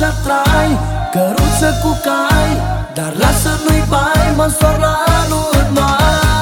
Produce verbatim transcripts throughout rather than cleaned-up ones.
așa trai, căruță cu cai, dar lasă nu-i bai, mă-nsor la anul mai.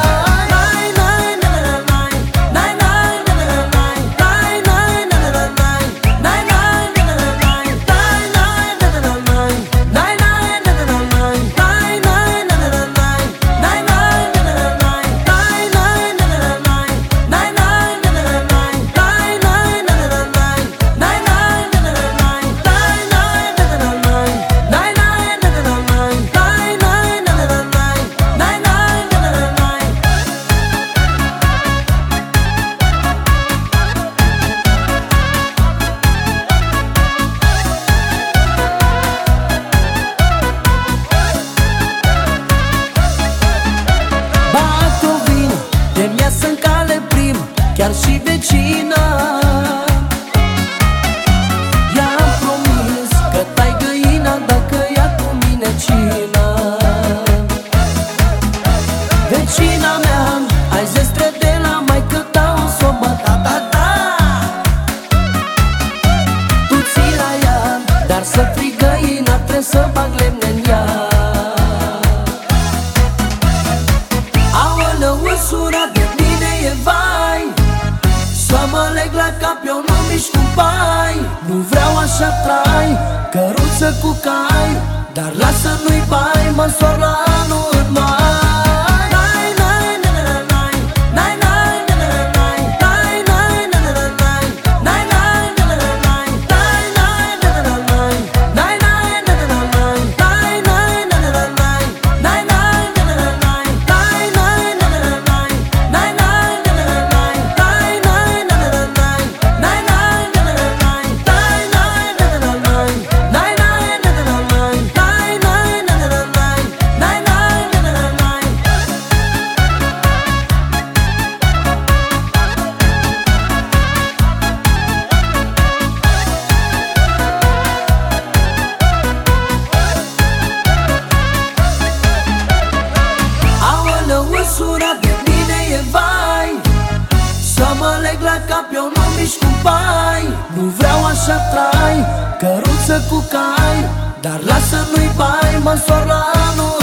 Chiar și vecina i-am promis că tai găina dacă ia cu mine cina. Vecina mea, ai zestre de la maică ta, o s-o bă, da, da, da. Tu ții la ea, dar să frii găina, trebuie să bag lemne-n ea. Aoleu, măsura de mine e vai, să mă leg la cap, eu nu mișc cu pai. Nu vreau așa trai, căruță cu cai, dar lasă nu-i bai, mă-nsor la anul mai. Măsura de mine e vai, să mă leg la cap, eu nu mișc cu pai. Nu vreau așa trai, căruță cu cai, dar lasă nu-i bai, mă-nsor la anul.